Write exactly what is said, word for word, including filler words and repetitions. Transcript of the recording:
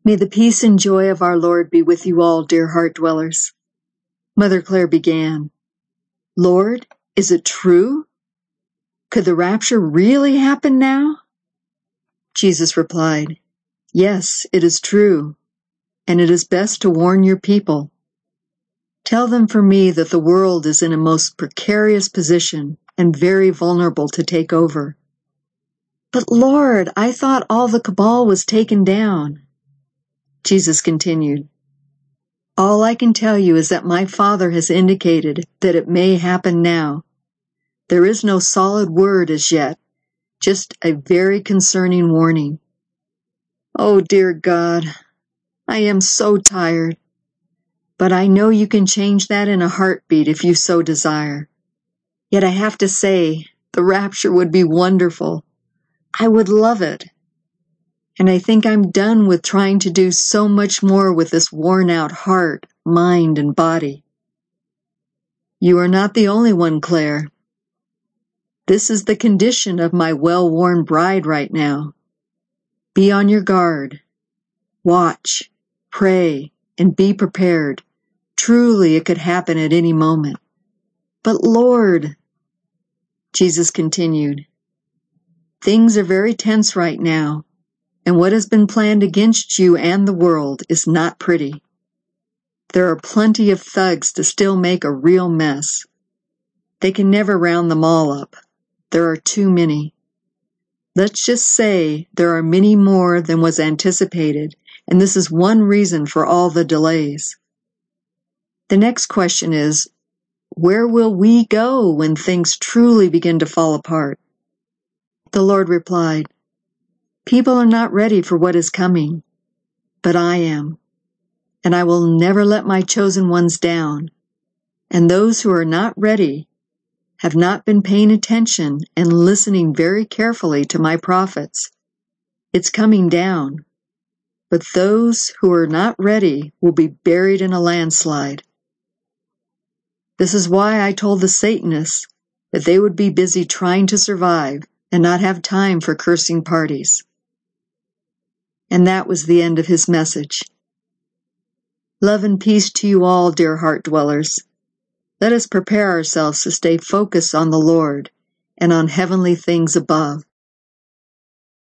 May the peace and joy of our Lord be with you all, dear heart dwellers. Mother Clare began, Lord, is it true? Could the rapture really happen now? Jesus replied, Yes, it is true, and it is best to warn your people. Tell them for me that the world is in a most precarious position and very vulnerable to take over. But Lord, I thought all the cabal was taken down. Jesus continued, All I can tell you is that my Father has indicated that it may happen now. There is no solid word as yet, just a very concerning warning. Oh, dear God, I am so tired, but I know you can change that in a heartbeat if you so desire. Yet I have to say, the rapture would be wonderful. I would love it. And I think I'm done with trying to do so much more with this worn-out heart, mind, and body. You are not the only one, Clare. This is the condition of my well-worn bride right now. Be on your guard. Watch, pray, and be prepared. Truly, it could happen at any moment. But Lord, Jesus continued, things are very tense right now, and what has been planned against you and the world is not pretty. There are plenty of thugs to still make a real mess. They can never round them all up. There are too many. Let's just say there are many more than was anticipated, and this is one reason for all the delays. The next question is, where will we go when things truly begin to fall apart? The Lord replied, People are not ready for what is coming, but I am, and I will never let my chosen ones down, and those who are not ready have not been paying attention and listening very carefully to my prophets. It's coming down, but those who are not ready will be buried in a landslide. This is why I told the Satanists that they would be busy trying to survive and not have time for cursing parties. And that was the end of his message. Love and peace to you all, dear heart dwellers. Let us prepare ourselves to stay focused on the Lord and on heavenly things above.